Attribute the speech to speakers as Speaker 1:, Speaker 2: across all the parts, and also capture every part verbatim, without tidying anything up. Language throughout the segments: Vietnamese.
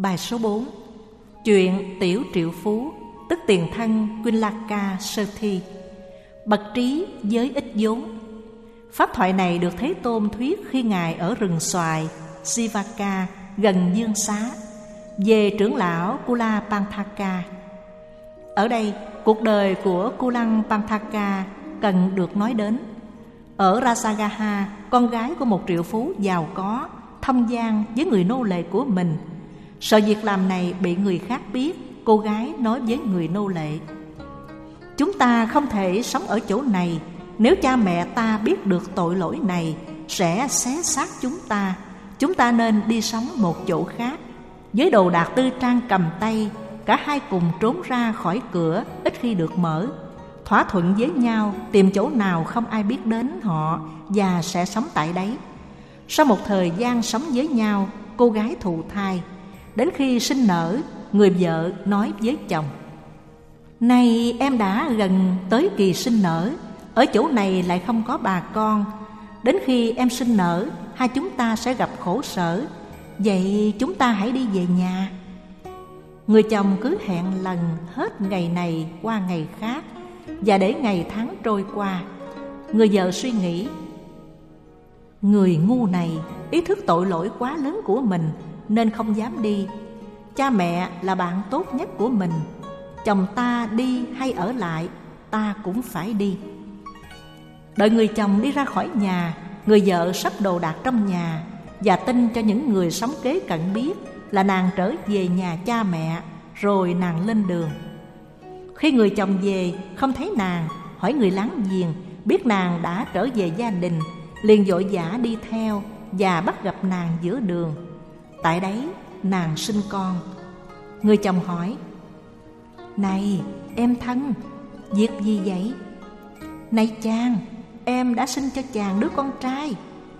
Speaker 1: Bài số bốn. Chuyện tiểu triệu phú, tức tiền thân Quinlaka Sơ Thi. Bậc trí với ít vốn. Pháp thoại này được Thế Tôn thuyết khi Ngài ở rừng xoài Sivaka gần Dương Xá, về trưởng lão Kulapanthaka. Ở đây, cuộc đời của Kulapanthaka cần được nói đến. Ở Rasagaha, con gái của một triệu phú giàu có thông gian với người nô lệ của mình. Sợ việc làm này bị người khác biết, cô gái nói với người nô lệ: chúng ta không thể sống ở chỗ này. Nếu cha mẹ ta biết được tội lỗi này, sẽ xé xác chúng ta. Chúng ta nên đi sống một chỗ khác. Với đồ đạc tư trang cầm tay, cả hai cùng trốn ra khỏi cửa ít khi được mở, thỏa thuận với nhau tìm chỗ nào không ai biết đến họ và sẽ sống tại đấy. Sau một thời gian sống với nhau, cô gái thụ thai. Đến khi sinh nở, người vợ nói với chồng: nay em đã gần tới kỳ sinh nở, ở chỗ này lại không có bà con. Đến khi em sinh nở, hai chúng ta sẽ gặp khổ sở. Vậy chúng ta hãy đi về nhà. Người chồng cứ hẹn lần hết ngày này qua ngày khác, và để ngày tháng trôi qua. Người vợ suy nghĩ: người ngu này ý thức tội lỗi quá lớn của mình nên không dám đi. Cha mẹ là bạn tốt nhất của mình. Chồng ta đi hay ở lại, ta cũng phải đi. Đợi người chồng đi ra khỏi nhà, người vợ sắp đồ đạc trong nhà và tin cho những người sống kế cận biết là nàng trở về nhà cha mẹ. Rồi nàng lên đường. Khi người chồng về không thấy nàng, hỏi người láng giềng, biết nàng đã trở về gia đình, liền vội vã đi theo và bắt gặp nàng giữa đường. Tại đấy nàng sinh con. Người chồng hỏi: này em thân, việc gì vậy? Này chàng, em đã sinh cho chàng đứa con trai.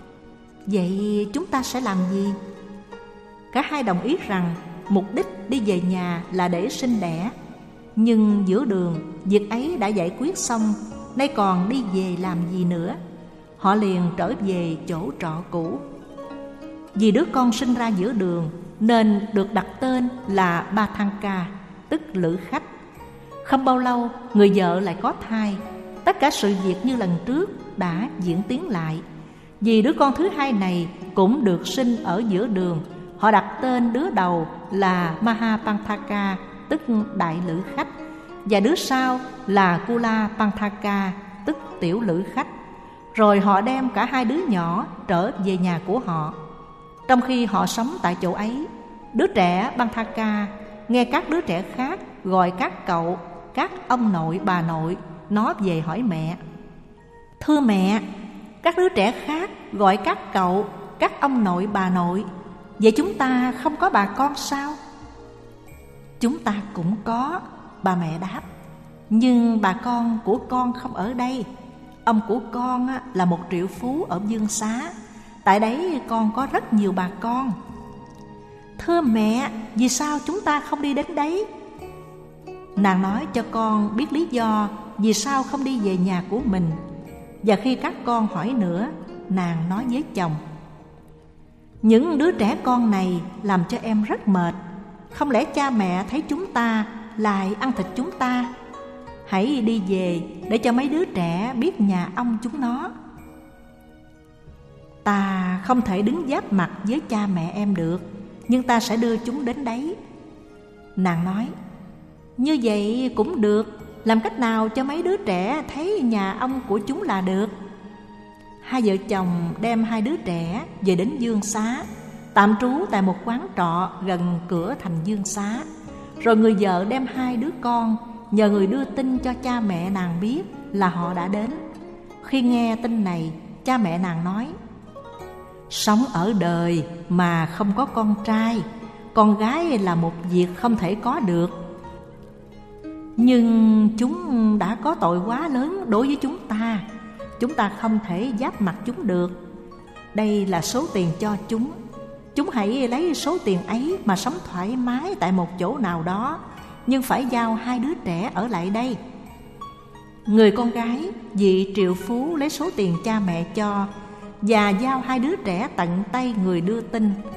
Speaker 1: Vậy chúng ta sẽ làm gì? Cả hai đồng ý rằng mục đích đi về nhà là để sinh đẻ. Nhưng giữa đường, việc ấy đã giải quyết xong, nay còn đi về làm gì nữa? Họ liền trở về chỗ trọ cũ. Vì đứa con sinh ra giữa đường nên được đặt tên là Bathanka, tức lữ khách. Không bao lâu, người vợ lại có thai. Tất cả sự việc như lần trước đã diễn tiến lại. Vì đứa con thứ hai này cũng được sinh ở giữa đường, họ đặt tên đứa đầu là Mahapanthaka, tức đại lữ khách, và đứa sau là Kulapanthaka, tức tiểu lữ khách. Rồi họ đem cả hai đứa nhỏ trở về nhà của họ. Trong khi họ sống tại chỗ ấy, đứa trẻ Panthaka nghe các đứa trẻ khác gọi các cậu, các ông nội bà nội. Nó về hỏi mẹ: thưa mẹ, các đứa trẻ khác gọi các cậu, các ông nội bà nội. Vậy chúng ta không có bà con sao? Chúng ta cũng có, bà mẹ đáp. Nhưng bà con của con không ở đây. Ông của con là một triệu phú ở Dương Xá. Tại đấy con có rất nhiều bà con. Thưa mẹ, vì sao chúng ta không đi đến đấy? Nàng nói cho con biết lý do vì sao không đi về nhà của mình. Và khi các con hỏi nữa, nàng nói với chồng: những đứa trẻ con này làm cho em rất mệt. Không lẽ cha mẹ thấy chúng ta lại ăn thịt chúng ta? Hãy đi về để cho mấy đứa trẻ biết nhà ông chúng nó. Ta không thể đứng giáp mặt với cha mẹ em được, nhưng ta sẽ đưa chúng đến đấy. Nàng nói: như vậy cũng được. Làm cách nào cho mấy đứa trẻ thấy nhà ông của chúng là được. Hai vợ chồng đem hai đứa trẻ về đến Dương Xá, tạm trú tại một quán trọ gần cửa thành Dương Xá. Rồi người vợ đem hai đứa con nhờ người đưa tin cho cha mẹ nàng biết là họ đã đến. Khi nghe tin này, cha mẹ nàng nói: sống ở đời mà không có con trai, con gái là một việc không thể có được. Nhưng chúng đã có tội quá lớn đối với chúng ta. Chúng ta không thể giáp mặt chúng được. Đây là số tiền cho chúng. Chúng hãy lấy số tiền ấy mà sống thoải mái tại một chỗ nào đó, nhưng phải giao hai đứa trẻ ở lại đây. Người con gái vị triệu phú lấy số tiền cha mẹ cho và giao hai đứa trẻ tận tay người đưa tin.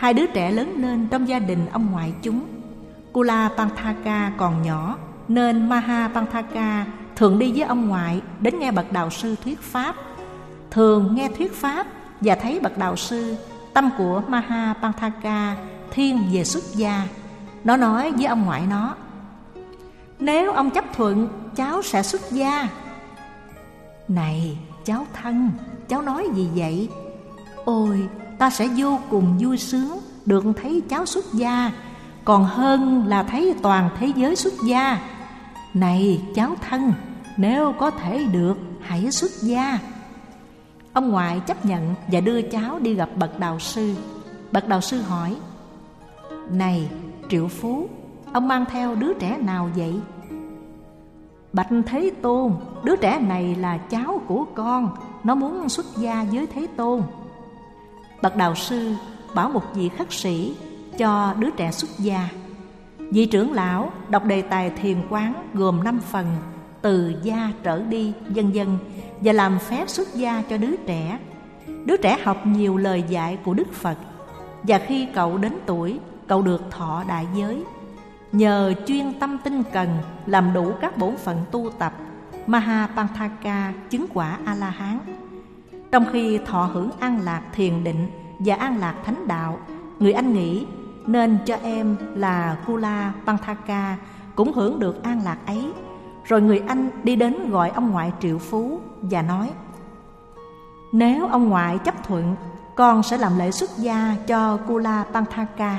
Speaker 1: hai đứa trẻ lớn lên trong gia đình ông ngoại chúng. Kulapanthaka còn nhỏ nên Mahapanthaka thường đi với ông ngoại đến nghe bậc đạo sư thuyết pháp. Thường nghe thuyết pháp và thấy bậc đạo sư, tâm của Mahapanthaka thiên về xuất gia. Nó nói với ông ngoại nó: nếu ông chấp thuận, cháu sẽ xuất gia. Này cháu thân, cháu nói gì vậy? Ôi, ta sẽ vô cùng vui sướng được thấy cháu xuất gia, còn hơn là thấy toàn thế giới xuất gia. Này cháu thân, nếu có thể được, hãy xuất gia. Ông ngoại chấp nhận và đưa cháu đi gặp bậc đạo sư. Bậc đạo sư hỏi: này Triệu Phú, ông mang theo đứa trẻ nào vậy? Bạch Thế Tôn, đứa trẻ này là cháu của con, nó muốn xuất gia với Thế Tôn. Bậc đạo sư bảo một vị khất sĩ cho đứa trẻ xuất gia. Vị trưởng lão đọc đề tài thiền quán gồm năm phần, từ gia trở đi, vân vân, và làm phép xuất gia cho đứa trẻ. Đứa trẻ học nhiều lời dạy của Đức Phật, và khi cậu đến tuổi, cậu được thọ đại giới. Nhờ chuyên tâm tinh cần làm đủ các bổn phận tu tập, Mahapanthaka chứng quả A-la-hán. Trong khi thọ hưởng an lạc thiền định và an lạc thánh đạo, người anh nghĩ nên cho em là Kulapanthaka cũng hưởng được an lạc ấy. Rồi người anh đi đến gọi ông ngoại Triệu Phú và nói: nếu ông ngoại chấp thuận, con sẽ làm lễ xuất gia cho Kulapanthaka.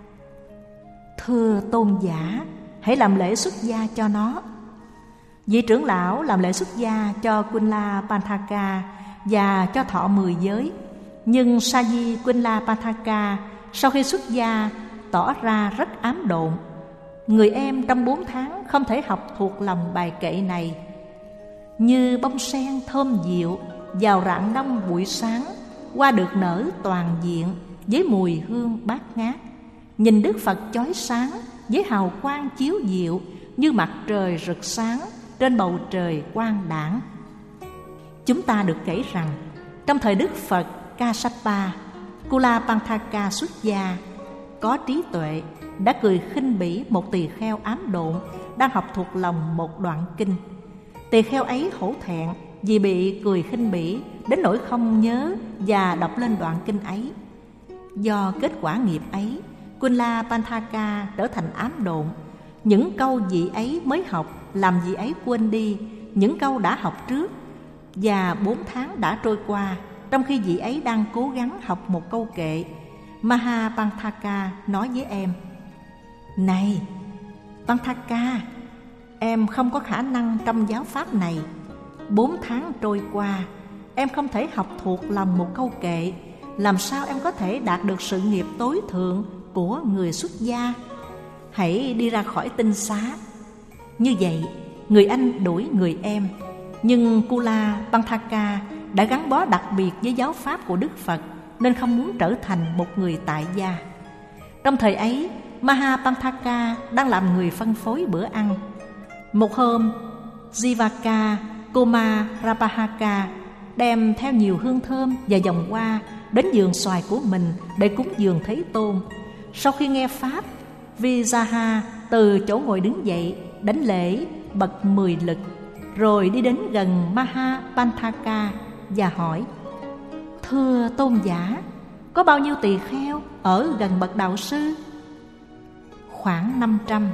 Speaker 1: Thưa tôn giả, hãy làm lễ xuất gia cho nó. Vị trưởng lão làm lễ xuất gia cho Kulapanthaka và cho thọ mười giới. Nhưng Sa-di Kulapanthaka sau khi xuất gia tỏ ra rất ám độn. Người em trong bốn tháng không thể học thuộc lòng bài kệ này: như bông sen thơm dịu vào rạng đông buổi sáng, hoa được nở toàn diện với mùi hương bát ngát. Nhìn Đức Phật chói sáng với hào quang chiếu diệu như mặt trời rực sáng trên bầu trời quang đãng. Chúng ta được kể rằng trong thời Đức Phật Kassapa, Kulapanthaka xuất gia, có trí tuệ, đã cười khinh bỉ một tỳ kheo ám độn đang học thuộc lòng một đoạn kinh. Tỳ kheo ấy hổ thẹn vì bị cười khinh bỉ đến nỗi không nhớ và đọc lên đoạn kinh ấy. Do kết quả nghiệp ấy, Kulapanthaka trở thành ám độn. Những câu vị ấy mới học làm vị ấy quên đi những câu đã học trước, và bốn tháng đã trôi qua. Trong khi vị ấy đang cố gắng học một câu kệ, Mahapanthaka nói với em: này Panthaka, em không có khả năng trong giáo pháp này. Bốn tháng trôi qua, em không thể học thuộc lòng một câu kệ. Làm sao em có thể đạt được sự nghiệp tối thượng của người xuất gia? Hãy đi ra khỏi tinh xá. Như vậy, người anh đuổi người em. Nhưng Kulapanthaka đã gắn bó đặc biệt với giáo pháp của Đức Phật, nên không muốn trở thành một người tại gia. Trong thời ấy, Mahapanthaka đang làm người phân phối bữa ăn. Một hôm, Jivaka Kumarapahaka đem theo nhiều hương thơm và vòng hoa đến vườn xoài của mình để cúng dường Thế Tôn. Sau khi nghe pháp, Vijaha từ chỗ ngồi đứng dậy, đánh lễ bật mười lực, rồi đi đến gần Mahapanthaka và hỏi: thưa tôn giả, có bao nhiêu tỳ kheo ở gần bậc đạo sư? Khoảng năm trăm.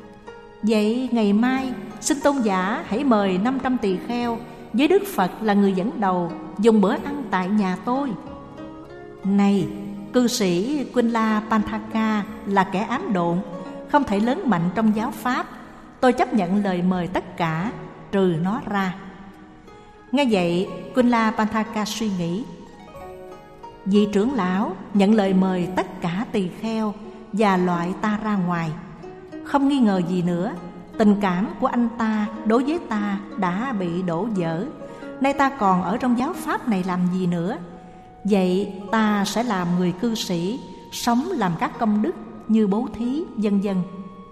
Speaker 1: Vậy ngày mai xin tôn giả hãy mời năm trăm tỳ kheo với Đức Phật là người dẫn đầu dùng bữa ăn tại nhà tôi. Này, cư sĩ Kulapanthaka là kẻ ám độn, không thể lớn mạnh trong giáo pháp. Tôi chấp nhận lời mời tất cả, trừ nó ra. Nghe vậy, Kulapanthaka suy nghĩ: vị trưởng lão nhận lời mời tất cả tỳ kheo và loại ta ra ngoài. Không nghi ngờ gì nữa, tình cảm của anh ta đối với ta đã bị đổ vỡ. Nay ta còn ở trong giáo pháp này làm gì nữa? Vậy ta sẽ làm người cư sĩ, sống làm các công đức như bố thí, vân vân.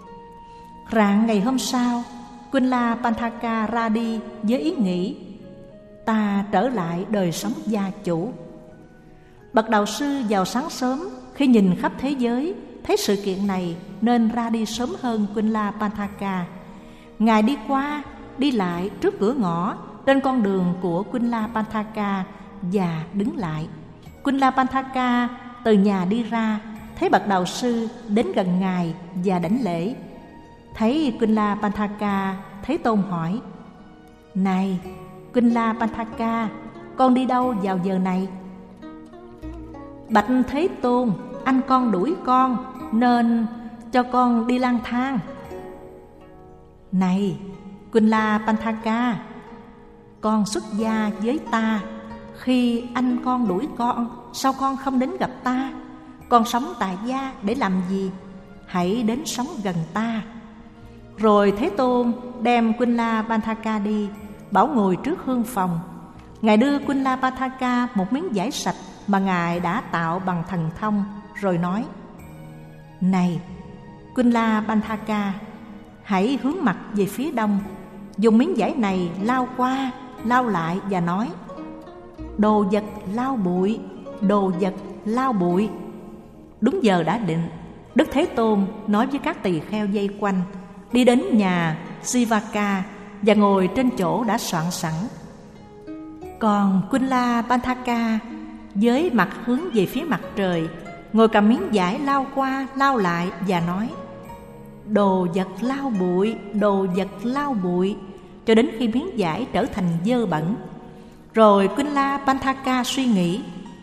Speaker 1: Rạng ngày hôm sau, Kulapanthaka ra đi với ý nghĩ: ta trở lại đời sống gia chủ. Bậc đạo sư vào sáng sớm khi nhìn khắp thế giới, thấy sự kiện này nên ra đi sớm hơn Quinlapantaka. Ngài đi qua, đi lại trước cửa ngõ trên con đường của Quinlapantaka và đứng lại. Quinlapantaka từ nhà đi ra, thấy bậc đạo sư đến gần Ngài và đảnh lễ. Thấy Quinlapantaka, Thế Tôn hỏi: Này Quinlapantaka, con đi đâu vào giờ này? Bạch Thế Tôn, anh con đuổi con nên cho con đi lang thang. Này Quinlapantaka, con xuất gia với ta. Khi anh con đuổi con, sao con không đến gặp ta? Con sống tại gia để làm gì? Hãy đến sống gần ta. Rồi Thế Tôn đem Quinlapantaka đi, bảo ngồi trước hương phòng. Ngài đưa Quinlapantaka một miếng vải sạch mà Ngài đã tạo bằng thần thông, rồi nói: Này Quinlapantaka, hãy hướng mặt về phía đông, dùng miếng vải này lau qua, lau lại và nói: Đồ vật lau bụi, đồ vật lau bụi. Đúng giờ đã định, Đức Thế Tôn nói với các tỳ kheo vây quanh, đi đến nhà Sivaka và ngồi trên chỗ đã soạn sẵn. Còn Quinlapantaka với mặt hướng về phía mặt trời, ngồi cầm miếng vải lau qua, lau lại và nói: Đồ vật lau bụi, đồ vật lau bụi, cho đến khi miếng vải trở thành dơ bẩn. Rồi Quinlapantaka suy nghĩ: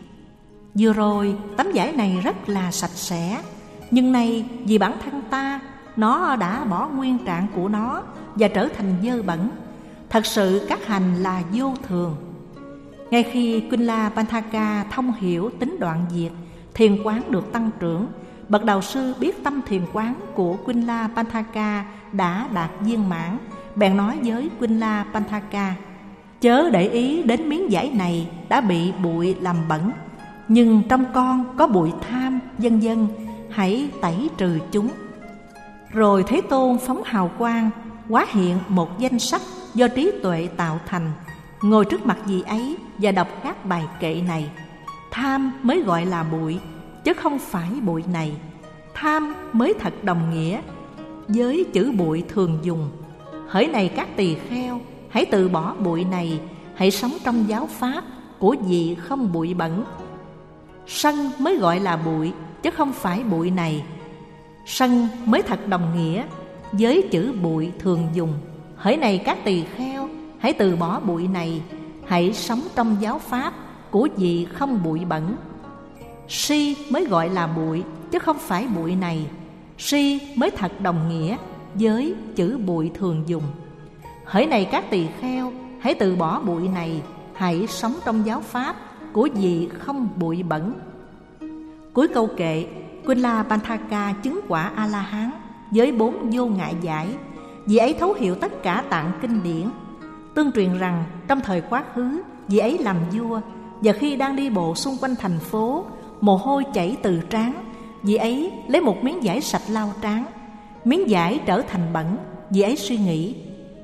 Speaker 1: Vừa rồi tấm vải này rất là sạch sẽ, nhưng nay vì bản thân ta, nó đã bỏ nguyên trạng của nó và trở thành dơ bẩn. Thật sự các hành là vô thường. Ngay khi Quinlapantaka thông hiểu tính đoạn diệt, thiền quán được tăng trưởng, bậc đạo sư biết tâm thiền quán của Quinlapantaka đã đạt viên mãn, bèn nói với Quinlapantaka: Chớ để ý đến miếng vải này đã bị bụi làm bẩn, nhưng trong con có bụi tham, vân vân, hãy tẩy trừ chúng. Rồi Thế Tôn phóng hào quang, hóa hiện một danh sách do trí tuệ tạo thành, ngồi trước mặt vị ấy và đọc các bài kệ này: Tham mới gọi là bụi, chứ không phải bụi này. Tham mới thật đồng nghĩa với chữ bụi thường dùng. Hỡi này các tỳ kheo, hãy từ bỏ bụi này, hãy sống trong giáo pháp của vị không bụi bẩn. Sân mới gọi là bụi, chứ không phải bụi này. Sân mới thật đồng nghĩa với chữ bụi thường dùng. Hỡi này các tỳ kheo, hãy từ bỏ bụi này, hãy sống trong giáo pháp của vị không bụi bẩn. Si mới gọi là bụi, chứ không phải bụi này. Si mới thật đồng nghĩa với chữ bụi thường dùng. Hỡi này các tỳ kheo, hãy từ bỏ bụi này, hãy sống trong giáo pháp của vị không bụi bẩn. Cuối câu kệ, Quinlapantaka chứng quả A-la-hán với bốn vô ngại giải. Vị ấy thấu hiểu tất cả tạng kinh điển. Tương truyền rằng trong thời quá khứ, vị ấy làm vua, và khi đang đi bộ xung quanh thành phố, mồ hôi chảy từ trán. Vị ấy lấy một miếng vải sạch lau trán. Miếng vải trở thành bẩn. Vị ấy suy nghĩ: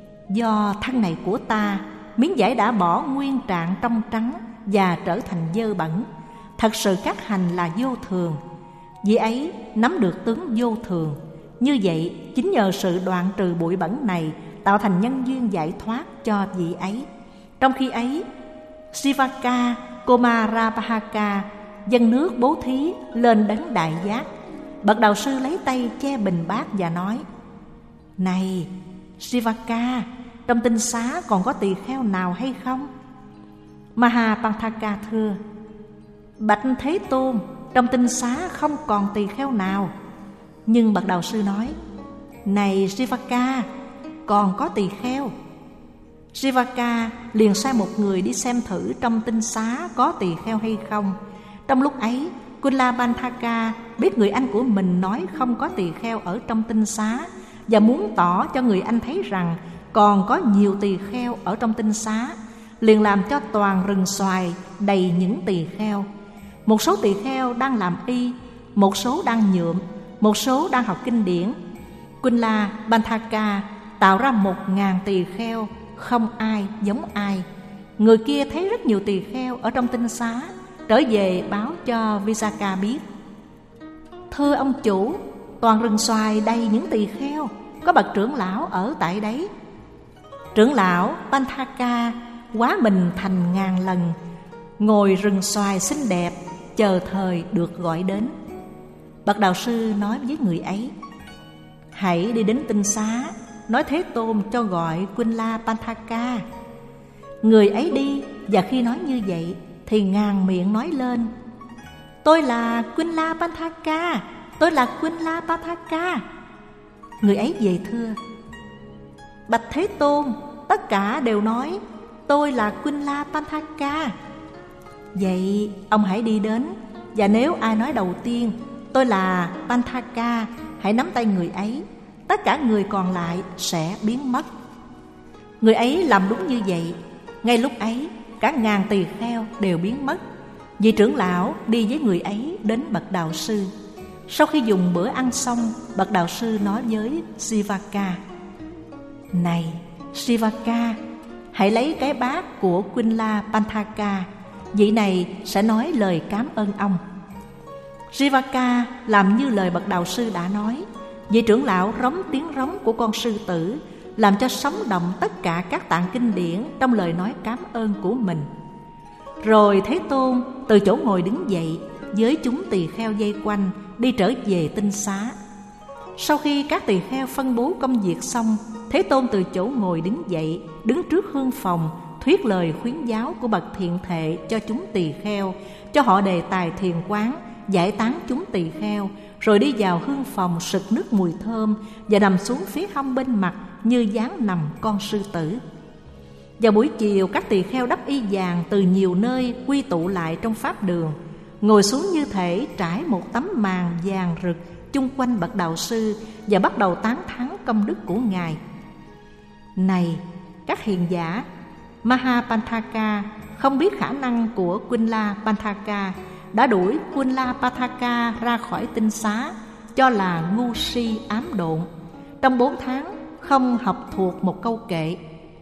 Speaker 1: Do thân này của ta, miếng vải đã bỏ nguyên trạng trong trắng và trở thành dơ bẩn. Thật sự các hành là vô thường. Vị ấy nắm được tướng vô thường. Như vậy, chính nhờ sự đoạn trừ bụi bẩn này tạo thành nhân duyên giải thoát cho vị ấy. Trong khi ấy, Sivaka Komarabhaka dâng nước bố thí lên đấng đại giác. Bậc đạo sư lấy tay che bình bát và nói: Này Sivaka, trong tinh xá còn có tỳ kheo nào hay không? Mahapantaka thưa: Bạch Thế Tôn, trong tinh xá không còn tỳ kheo nào. Nhưng bậc đạo sư nói: Này Sivaka, còn có tỳ kheo. Sivaka liền sai một người đi xem thử trong tinh xá có tỳ kheo hay không. Trong lúc ấy, Quinlapantaka biết người anh của mình nói không có tỳ kheo ở trong tinh xá, và muốn tỏ cho người anh thấy rằng còn có nhiều tỳ kheo ở trong tinh xá, liền làm cho toàn rừng xoài đầy những tỳ kheo. Một số tỳ kheo đang làm y, một số đang nhuộm, một số đang học kinh điển. Quinlapantaka tạo ra một ngàn tỳ kheo, không ai giống ai. Người kia thấy rất nhiều tỳ kheo ở trong tinh xá, trở về báo cho Visakha biết. Thưa ông chủ, toàn rừng xoài đầy những tỳ kheo, có bậc trưởng lão ở tại đấy. Trưởng lão Panthaka hóa mình thành ngàn lần, ngồi rừng xoài xinh đẹp, chờ thời được gọi đến. Bậc đạo sư nói với người ấy: hãy đi đến tinh xá, nói Thế Tôn cho gọi Quinla Panthaka. Người ấy đi, và khi nói như vậy thì ngàn miệng nói lên: tôi là Quinla Panthaka, tôi là Quinla Panthaka. Người ấy về thưa: bạch Thế Tôn, tất cả đều nói tôi là Quinla Panthaka. Vậy ông hãy đi đến, và nếu ai nói đầu tiên tôi là Panthaka, hãy nắm tay người ấy, tất cả người còn lại sẽ biến mất. Người ấy làm đúng như vậy. Ngay lúc ấy, cả ngàn tỳ kheo đều biến mất. Vị trưởng lão đi với người ấy đến bậc đạo sư. Sau khi dùng bữa ăn xong, bậc đạo sư nói với Sivaka: này Sivaka, hãy lấy cái bát của Quinla Panthaka, vị này sẽ nói lời cảm ơn ông. Sivaka làm như lời bậc đạo sư đã nói. Vị trưởng lão rống tiếng rống của con sư tử, làm cho sống động tất cả các tạng kinh điển trong lời nói cảm ơn của mình. Rồi Thế Tôn từ chỗ ngồi đứng dậy, với chúng tỳ kheo vây quanh, đi trở về tinh xá. Sau khi các tỳ kheo phân bố công việc xong, Thế Tôn từ chỗ ngồi đứng dậy, đứng trước hương phòng, thuyết lời khuyến giáo của bậc thiện thệ cho chúng tỳ kheo, cho họ đề tài thiền quán, giải tán chúng tỳ kheo, rồi đi vào hương phòng sực nước mùi thơm và nằm xuống phía hông bên mặt như dáng nằm con sư tử. Vào buổi chiều, các tỳ kheo đắp y vàng từ nhiều nơi quy tụ lại trong pháp đường, ngồi xuống như thể trải một tấm màn vàng rực chung quanh bậc đạo sư và bắt đầu tán thán công đức của ngài. Này các hiền giả, Mahapanthaka không biết khả năng của Quinla Panthaka, đã đuổi Quinla Panthaka ra khỏi tinh xá, cho là ngu si ám độn. Trong bốn tháng không học thuộc một câu kệ.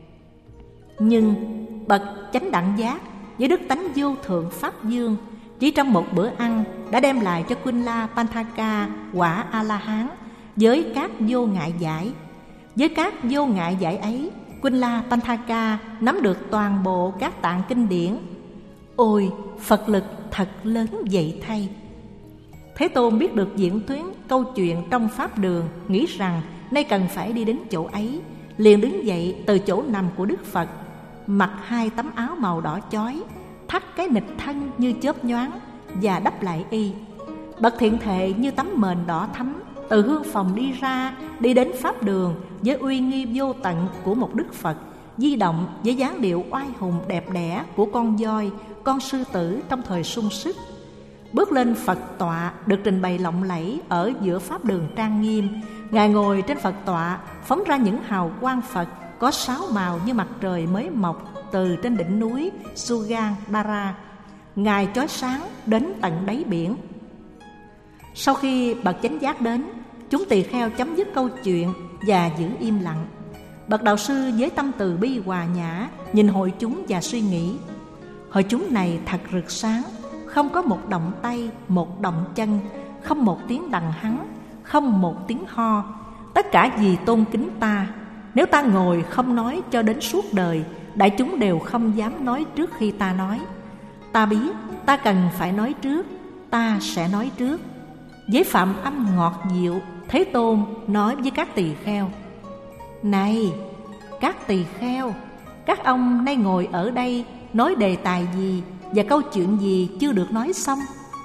Speaker 1: Nhưng bậc chánh đẳng giác với đức tánh vô thượng pháp dương, chỉ trong một bữa ăn đã đem lại cho Quinla Panthaka quả A-la-hán với các vô ngại giải. Với các vô ngại giải ấy, Quinla Panthaka nắm được toàn bộ các tạng kinh điển. Ôi, Phật lực thật lớn vậy thay! Thế Tôn biết được diễn tuyến câu chuyện trong pháp đường, nghĩ rằng nay cần phải đi đến chỗ ấy, liền đứng dậy từ chỗ nằm của Đức Phật, mặc hai tấm áo màu đỏ chói, thắt cái nịt thân như chớp nhoáng và đắp lại y. Bậc thiện thệ như tấm mền đỏ thắm từ hương phòng đi ra, đi đến pháp đường với uy nghi vô tận của một Đức Phật, di động với dáng điệu oai hùng đẹp đẽ của con voi, con sư tử trong thời sung sức. Bước lên Phật tọa được trình bày lộng lẫy ở giữa pháp đường trang nghiêm. Ngài ngồi trên Phật tọa, phóng ra những hào quang Phật có sáu màu như mặt trời mới mọc từ trên đỉnh núi Sugandhara. Ngài chói sáng đến tận đáy biển. Sau khi bậc chánh giác đến, chúng tỳ kheo chấm dứt câu chuyện và giữ im lặng. Bậc đạo sư với tâm từ bi hòa nhã nhìn hội chúng và suy nghĩ: hội chúng này thật rực sáng, không có một động tay, một động chân, không một tiếng đằng hắng, không một tiếng ho. Tất cả vì tôn kính ta. Nếu ta ngồi không nói cho đến suốt đời, đại chúng đều không dám nói trước khi ta nói. Ta biết ta cần phải nói trước, ta sẽ nói trước. Với phạm âm ngọt dịu, Thế Tôn nói với các tỳ kheo: này các tỳ kheo, các ông nay ngồi ở đây nói đề tài gì và câu chuyện gì chưa được nói xong?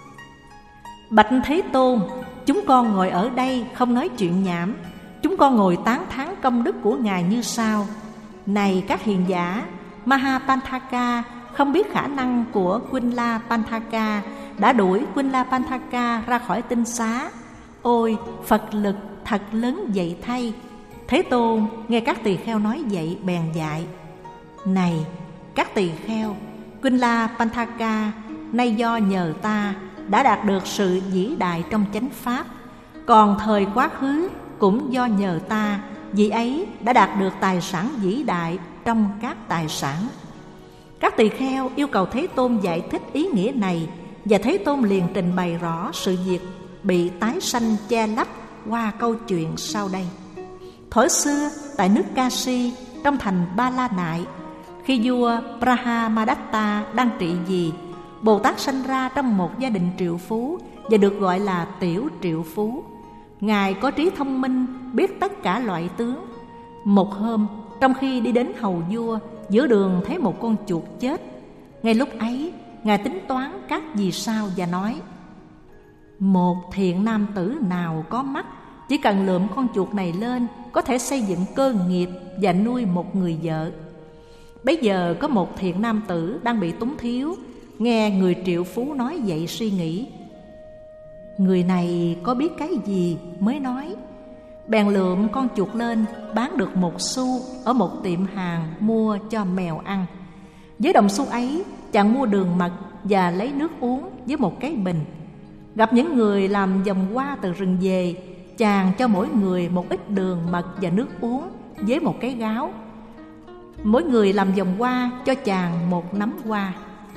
Speaker 1: Bạch Thế Tôn, chúng con ngồi ở đây không nói chuyện nhảm. Chúng con ngồi tán thán công đức của Ngài như sau: này các hiền giả, Mahapanthaka không biết khả năng của Quinla Panthaka, đã đuổi Quinla Panthaka ra khỏi tinh xá. Ôi, Phật lực thật lớn vậy thay! Thế Tôn nghe các tỳ kheo nói vậy bèn dạy: này các tỳ kheo, Quinla Panthaka nay do nhờ ta đã đạt được sự vĩ đại trong chánh pháp. Còn thời quá khứ cũng do nhờ ta, vị ấy đã đạt được tài sản vĩ đại trong các tài sản. Các tỳ kheo yêu cầu Thế Tôn giải thích ý nghĩa này, và Thế Tôn liền trình bày rõ sự việc bị tái sanh che lấp qua câu chuyện sau đây. Thuở xưa tại nước Kashi, trong thành Ba La Nại, khi vua Brahmadatta đang trị vì, Bồ Tát sanh ra trong một gia đình triệu phú và được gọi là Tiểu Triệu Phú. Ngài có trí thông minh, biết tất cả loại tướng. Một hôm, trong khi đi đến hầu vua, giữa đường thấy một con chuột chết. Ngay lúc ấy, Ngài tính toán các vì sao và nói: một thiện nam tử nào có mắt, chỉ cần lượm con chuột này lên, có thể xây dựng cơ nghiệp và nuôi một người vợ. Bấy giờ có một thiện nam tử đang bị túng thiếu, nghe người triệu phú nói vậy suy nghĩ: người này có biết cái gì mới nói. Bèn lượm con chuột lên, bán được một xu ở một tiệm hàng mua cho mèo ăn. Với đồng xu ấy, chàng mua đường mật và lấy nước uống với một cái bình. Gặp những người làm vòng hoa từ rừng về, chàng cho mỗi người một ít đường mật và nước uống với một cái gáo. Mỗi người làm vòng hoa cho chàng một nắm hoa.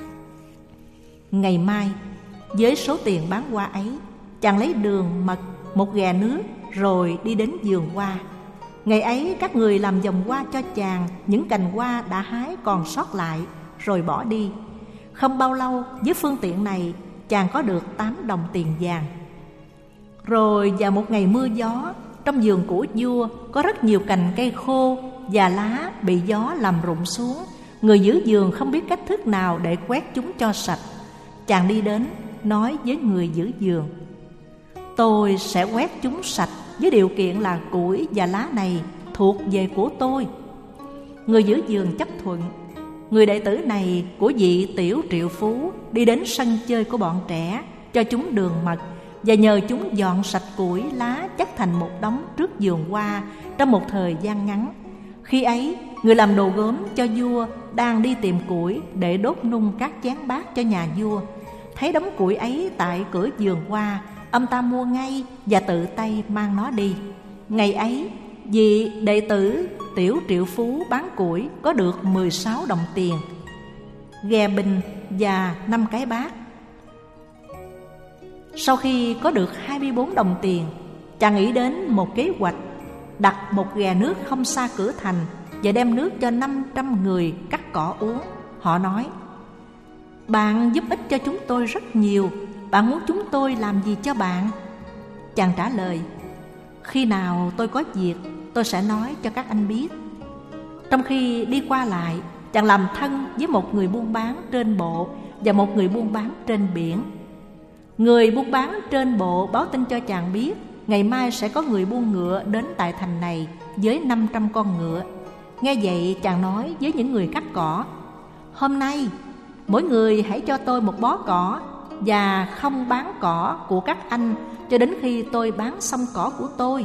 Speaker 1: Ngày mai, với số tiền bán hoa ấy, chàng lấy đường mật, một ghè nước, rồi đi đến vườn hoa. Ngày ấy các người làm vòng hoa cho chàng những cành hoa đã hái còn sót lại, rồi bỏ đi. Không bao lâu, với phương tiện này, chàng có được tám đồng tiền vàng. Rồi vào một ngày mưa gió, trong vườn của vua có rất nhiều cành cây khô và lá bị gió làm rụng xuống. Người giữ vườn không biết cách thức nào để quét chúng cho sạch. Chàng đi đến, nói với người giữ vườn: tôi sẽ quét chúng sạch với điều kiện là củi và lá này thuộc về của tôi. Người giữ vườn chấp thuận. Người đệ tử này của vị Tiểu Triệu Phú đi đến sân chơi của bọn trẻ, cho chúng đường mật và nhờ chúng dọn sạch củi lá chất thành một đống trước vườn hoa trong một thời gian ngắn. Khi ấy, người làm đồ gốm cho vua đang đi tìm củi để đốt nung các chén bát cho nhà vua. Thấy đống củi ấy tại cửa vườn hoa, ông ta mua ngay và tự tay mang nó đi. Ngày ấy, vị đệ tử Tiểu Triệu Phú bán củi có được mười sáu đồng tiền, ghè bình và năm cái bát. Sau khi có được hai mươi bốn đồng tiền, chàng nghĩ đến một kế hoạch, đặt một ghè nước không xa cửa thành và đem nước cho năm trăm người cắt cỏ uống. Họ nói: bạn giúp ích cho chúng tôi rất nhiều, bạn muốn chúng tôi làm gì cho bạn? Chàng trả lời: khi nào tôi có việc, tôi sẽ nói cho các anh biết. Trong khi đi qua lại, chàng làm thân với một người buôn bán trên bộ và một người buôn bán trên biển. Người buôn bán trên bộ báo tin cho chàng biết ngày mai sẽ có người buôn ngựa đến tại thành này với năm trăm con ngựa. Nghe vậy, chàng nói với những người cắt cỏ: hôm nay mỗi người hãy cho tôi một bó cỏ, và không bán cỏ của các anh cho đến khi tôi bán xong cỏ của tôi.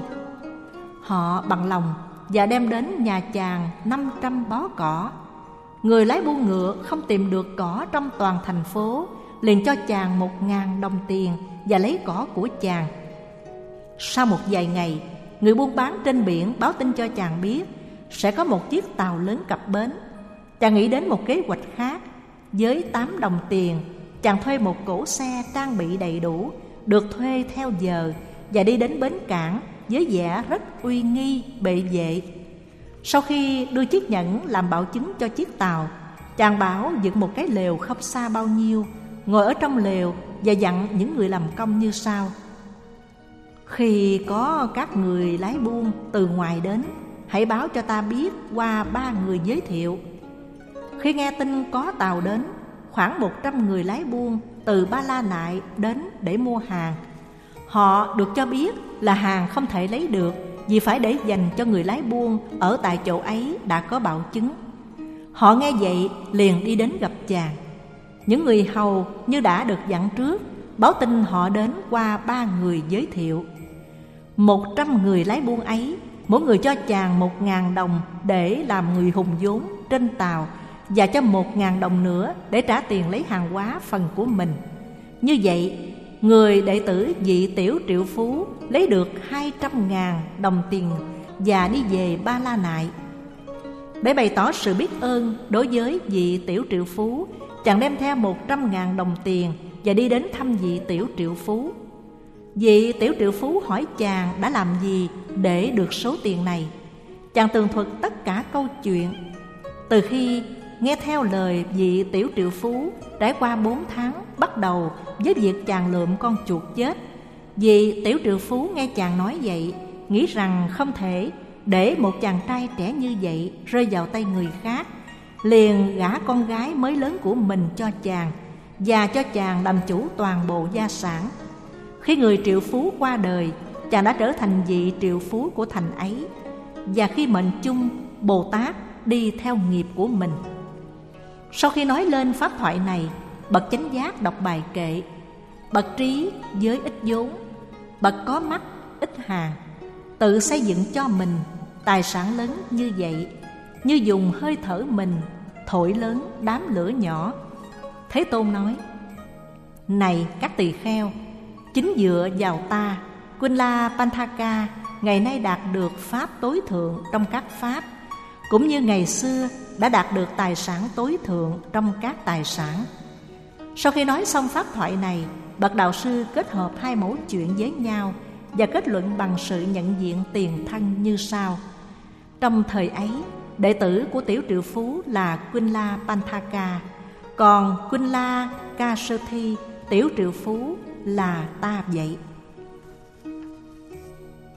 Speaker 1: Họ bằng lòng và đem đến nhà chàng năm trăm bó cỏ. Người lái buôn ngựa không tìm được cỏ trong toàn thành phố, liền cho chàng một ngàn đồng tiền và lấy cỏ của chàng. Sau một vài ngày, người buôn bán trên biển báo tin cho chàng biết sẽ có một chiếc tàu lớn cập bến. Chàng nghĩ đến một kế hoạch khác. Với tám đồng tiền, chàng thuê một cỗ xe trang bị đầy đủ, được thuê theo giờ, và đi đến bến cảng với vẻ rất uy nghi bệ vệ. Sau khi đưa chiếc nhẫn làm bảo chứng cho chiếc tàu, chàng bảo dựng một cái lều không xa bao nhiêu, ngồi ở trong lều và dặn những người làm công như sau: khi có các người lái buôn từ ngoài đến, hãy báo cho ta biết qua ba người giới thiệu. Khi nghe tin có tàu đến, khoảng một trăm người lái buôn từ Ba La Nại đến để mua hàng. Họ được cho biết là hàng không thể lấy được vì phải để dành cho người lái buôn ở tại chỗ ấy đã có bảo chứng. Họ nghe vậy liền đi đến gặp chàng. Những người hầu như đã được dặn trước, báo tin họ đến qua ba người giới thiệu. Một trăm người lái buôn ấy, mỗi người cho chàng một ngàn đồng để làm người hùng vốn trên tàu, và cho một ngàn đồng nữa để trả tiền lấy hàng hóa phần của mình. Như vậy, người đệ tử vị Tiểu Triệu Phú lấy được hai trăm ngàn đồng tiền và đi về Ba La Nại. Để bày tỏ sự biết ơn đối với vị Tiểu Triệu Phú, chàng đem theo một trăm ngàn đồng tiền và đi đến thăm vị Tiểu Triệu Phú. Vị tiểu triệu phú hỏi chàng đã làm gì để được số tiền này. Chàng tường thuật tất cả câu chuyện. Từ khi nghe theo lời vị tiểu triệu phú, trải qua bốn tháng, bắt đầu với việc chàng lượm con chuột chết. Vị tiểu triệu phú nghe chàng nói vậy, nghĩ rằng không thể để một chàng trai trẻ như vậy rơi vào tay người khác, liền gả con gái mới lớn của mình cho chàng và cho chàng làm chủ toàn bộ gia sản. Khi người triệu phú qua đời, chàng đã trở thành vị triệu phú của thành ấy, và khi mệnh chung, Bồ Tát đi theo nghiệp của mình. Sau khi nói lên pháp thoại này, bậc chánh giác đọc bài kệ: bậc trí với ít vốn, bậc có mắt ít hàng, tự xây dựng cho mình tài sản lớn như vậy, như dùng hơi thở mình thổi lớn đám lửa nhỏ. Thế Tôn nói: này các tỳ kheo, chính dựa vào ta, Quinla Panthaka ngày nay đạt được pháp tối thượng trong các pháp, cũng như ngày xưa đã đạt được tài sản tối thượng trong các tài sản. Sau khi nói xong pháp thoại này, bậc đạo sư kết hợp hai mẫu chuyện với nhau và kết luận bằng sự nhận diện tiền thân như sau. Trong thời ấy, đệ tử của tiểu triệu phú là Quinla Panthaka, còn Quinla Kasathi tiểu triệu phú là ta vậy.